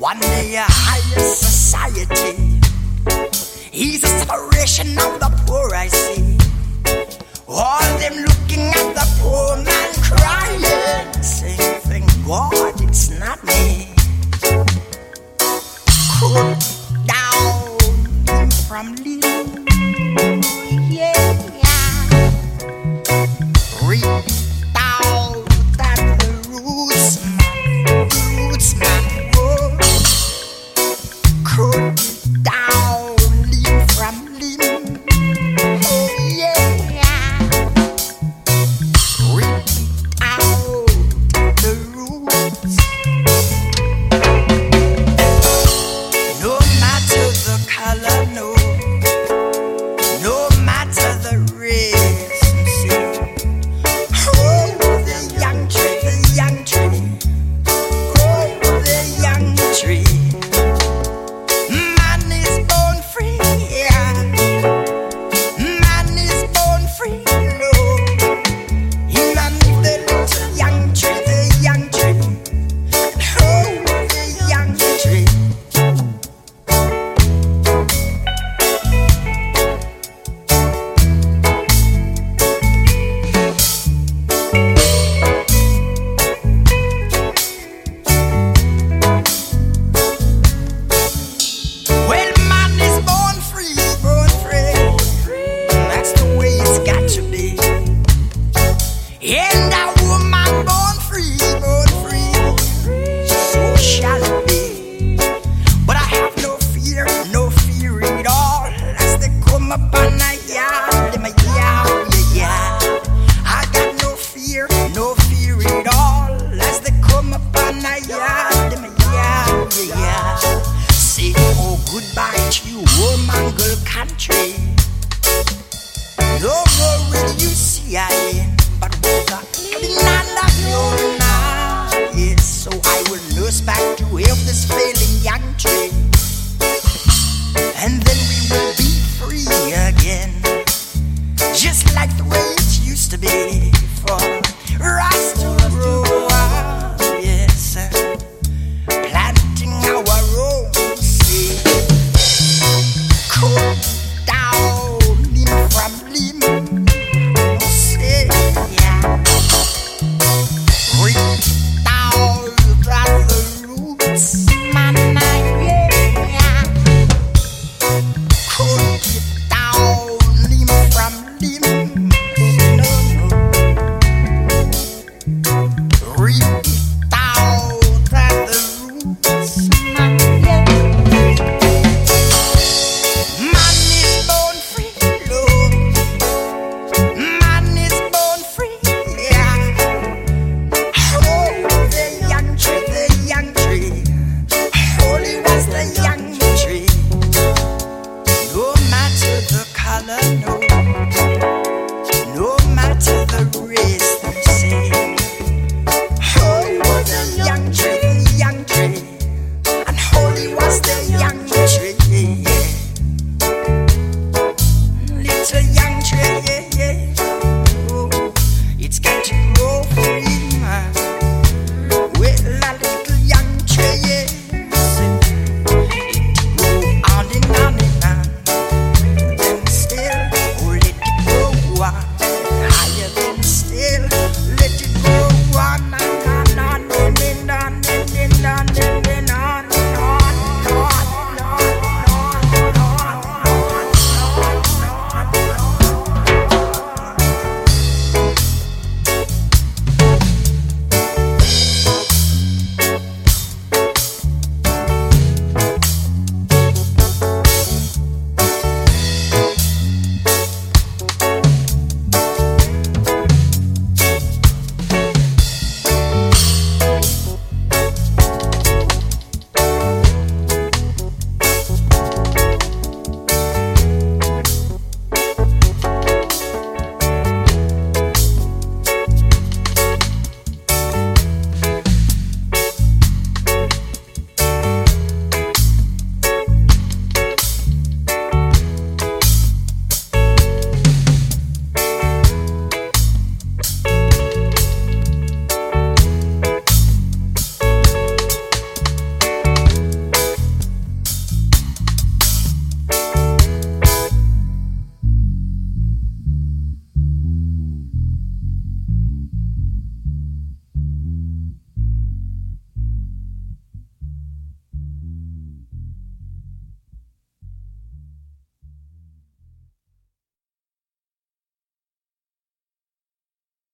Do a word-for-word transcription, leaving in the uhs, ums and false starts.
One day a higher society. He's a separation of the poor, I see. All them looking at the poor man crying, saying, thank God it's not me. Cool down from living, yeah. Reach out at the roots, man, roots, man, whoa. Cool down, limb from limb, oh yeah. Reach out the roots. No matter the color, no. No matter the race, see. Oh, the young tree, the young tree. Oh, the young tree. Man is born free, yeah. Man is born free, no. In underneath the little young tree, the young tree. Oh, the young tree. Well, man is born free, born free. That's the way it's got to be. And a woman born free, born free. So shall it be. But I have no fear, no fear at all. As they come upon my yard, in my yard, yeah, yeah. I got no fear, no fear at all. As they come upon my yard, in my yard, yeah, yeah. Say, oh, goodbye to you, woman, girl, country. No more will you see I am, but with the land of your now. Yes, so I will nurse back to help this failing young tree. And then we will be free again, just like the way it used to be.